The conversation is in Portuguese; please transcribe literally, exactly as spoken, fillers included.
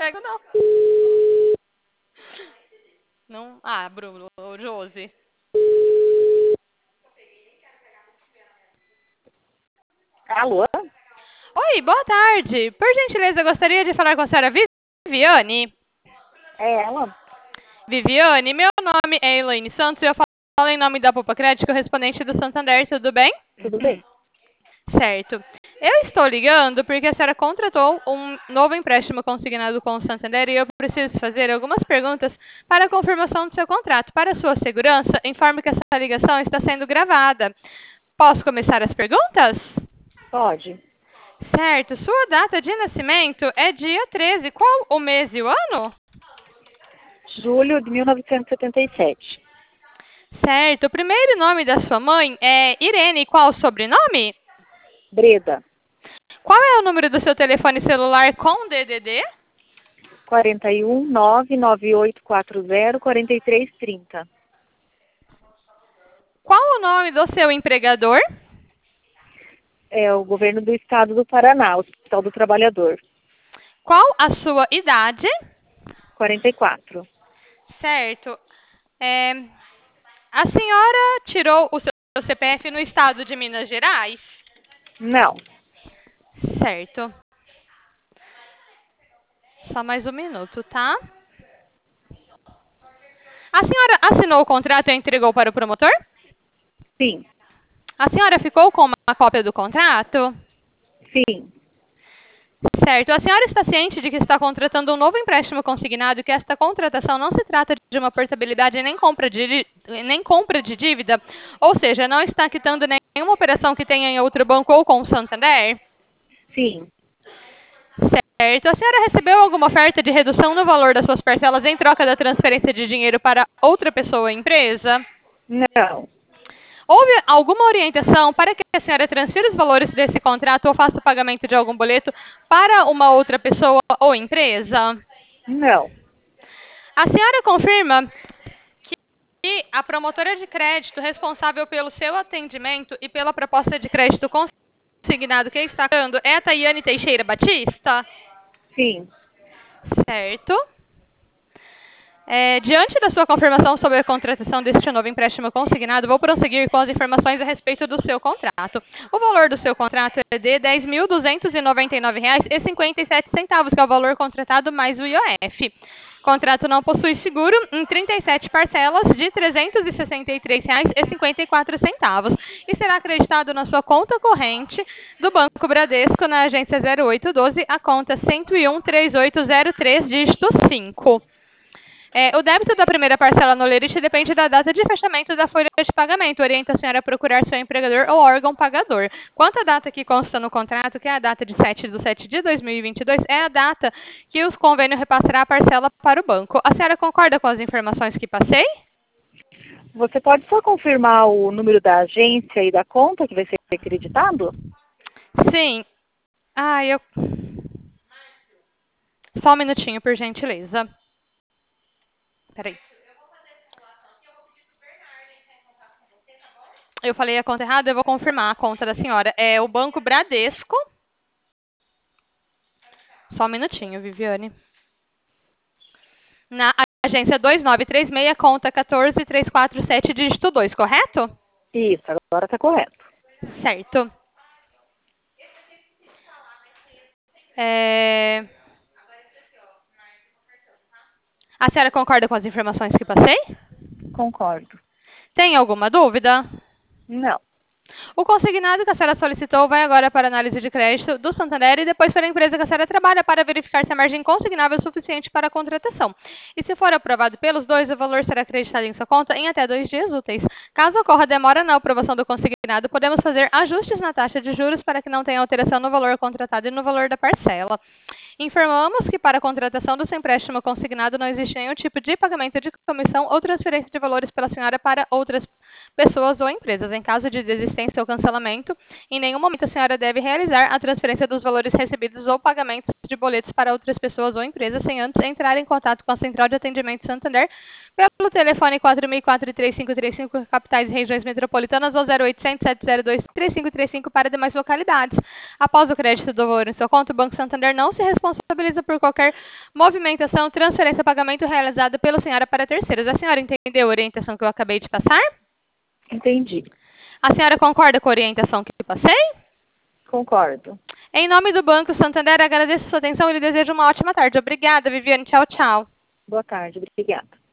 pego, não. Não. Ah, Bruno, ô, Josi. Alô? Oi, boa tarde. Por gentileza, eu gostaria de falar com a senhora Viviane. É ela? Viviane, meu nome é Elaine Santos e eu falo em nome da Poupa Crédito, correspondente do Santander, tudo bem? Tudo bem? Certo. Eu estou ligando porque a senhora contratou um novo empréstimo consignado com o Santander e eu preciso fazer algumas perguntas para a confirmação do seu contrato. Para sua segurança, informe que essa ligação está sendo gravada. Posso começar as perguntas? Pode. Certo. Sua data de nascimento é dia treze. Qual o mês e o ano? Julho de mil novecentos e setenta e sete. Certo. O primeiro nome da sua mãe é Irene. Qual o sobrenome? Breda. Qual é o número do seu telefone celular com D D D? quarenta e um, nove nove oito quatro zero, quarenta e três trinta. Qual o nome do seu empregador? É o governo do estado do Paraná, Hospital do Trabalhador. Qual a sua idade? quarenta e quatro. Certo. É, a senhora tirou o seu C P F no estado de Minas Gerais? Não. Certo. Só mais um minuto, tá? A senhora assinou o contrato e entregou para o promotor? Sim. A senhora ficou com uma cópia do contrato? Sim. Certo. A senhora está ciente de que está contratando um novo empréstimo consignado e que esta contratação não se trata de uma portabilidade nem compra de, nem compra de dívida? Ou seja, não está quitando nenhuma operação que tenha em outro banco ou com o Santander? Sim. Certo. A senhora recebeu alguma oferta de redução no valor das suas parcelas em troca da transferência de dinheiro para outra pessoa ou empresa? Não. Houve alguma orientação para que a senhora transfira os valores desse contrato ou faça o pagamento de algum boleto para uma outra pessoa ou empresa? Não. A senhora confirma que a promotora de crédito responsável pelo seu atendimento e pela proposta de crédito consignado que está dando é a Tayane Teixeira Batista? Sim. Certo. É, diante da sua confirmação sobre a contratação deste novo empréstimo consignado, vou prosseguir com as informações a respeito do seu contrato. O valor do seu contrato é de dez mil duzentos e noventa e nove reais e cinquenta e sete centavos, que é o valor contratado mais o I O F. O contrato não possui seguro em trinta e sete parcelas de trezentos e sessenta e três reais e cinquenta e quatro centavos e será acreditado na sua conta corrente do Banco Bradesco na agência zero oito um dois, a conta cento e um, trinta e oito zero três, dígito cinco. É, o débito da primeira parcela no lerite depende da data de fechamento da folha de pagamento. Orienta a senhora a procurar seu empregador ou órgão pagador. Quanto à data que consta no contrato, que é a data de sete de setembro de dois mil e vinte e dois, é a data que o convênio repassará a parcela para o banco. A senhora concorda com as informações que passei? Você pode só confirmar o número da agência e da conta que vai ser acreditado? Sim. Ah, eu... Só um minutinho, por gentileza. Peraí. Eu falei a conta errada, eu vou confirmar a conta da senhora. É o Banco Bradesco. Só um minutinho, Viviane. Na agência dois nove três seis, conta um quatro três quatro sete, dígito dois, correto? Isso, agora está correto. Certo. É... A senhora concorda com as informações que passei? Concordo. Tem alguma dúvida? Não. O consignado que a senhora solicitou vai agora para a análise de crédito do Santander e depois para a empresa que a senhora trabalha para verificar se a margem consignável é suficiente para a contratação. E se for aprovado pelos dois, o valor será acreditado em sua conta em até dois dias úteis. Caso ocorra demora na aprovação do consignado, podemos fazer ajustes na taxa de juros para que não tenha alteração no valor contratado e no valor da parcela. Informamos que para a contratação do seu empréstimo consignado não existe nenhum tipo de pagamento de comissão ou transferência de valores pela senhora para outras pessoas ou empresas. Em caso de desistência ou seu cancelamento. Em nenhum momento a senhora deve realizar a transferência dos valores recebidos ou pagamentos de boletos para outras pessoas ou empresas sem antes entrar em contato com a Central de Atendimento Santander pelo telefone quatro mil e quatro, três cinco três cinco, capitais e regiões metropolitanas, ou zero oitocentos, sete zero dois, três cinco três cinco para demais localidades. Após o crédito do valor em sua conta, o Banco Santander não se responsabiliza por qualquer movimentação, transferência ou pagamento realizado pela senhora para terceiros. A senhora entendeu a orientação que eu acabei de passar? Entendi. A senhora concorda com a orientação que eu passei? Concordo. Em nome do Banco Santander, agradeço a sua atenção e lhe desejo uma ótima tarde. Obrigada, Viviane. Tchau, tchau. Boa tarde. Obrigada.